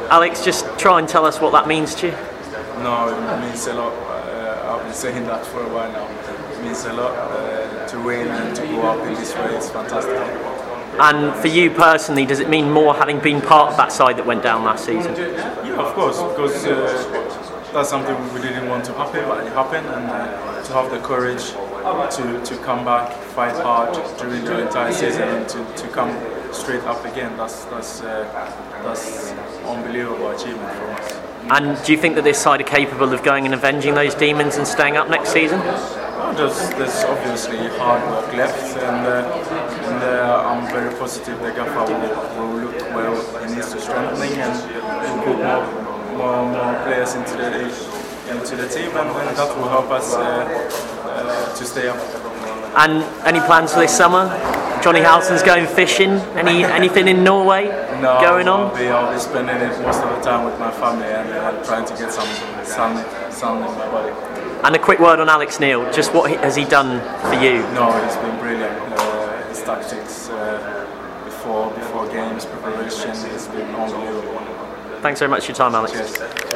Alex, just try and tell us what that means to you. No, it means a lot. I've been saying that for a while now. It means a lot to win and to go up in this way. It's fantastic. And for you personally, does it mean more having been part of that side that went down last season? Yeah, of course, because that's something we didn't want to happen, but it happened, and to have the courage to come back, fight hard during the entire season, and to come straight up again, that's unbelievable achievement for us. And do you think that this side are capable of going and avenging those demons and staying up next season? Well, there's obviously hard work left, and I'm very positive the Gaffer will look well. He needs to strengthening and put more players into the team, and that will help us to stay up. And any plans for this summer? Johnny Howson's going fishing. Anything in Norway going on? I'll be spending it most of the time with my family and trying to get some sun in my body. And a quick word on Alex Neil. Just what has he done for you? No, he's been brilliant. His tactics before games preparation has been unbelievable. Thanks very much for your time, Alex. Cheers.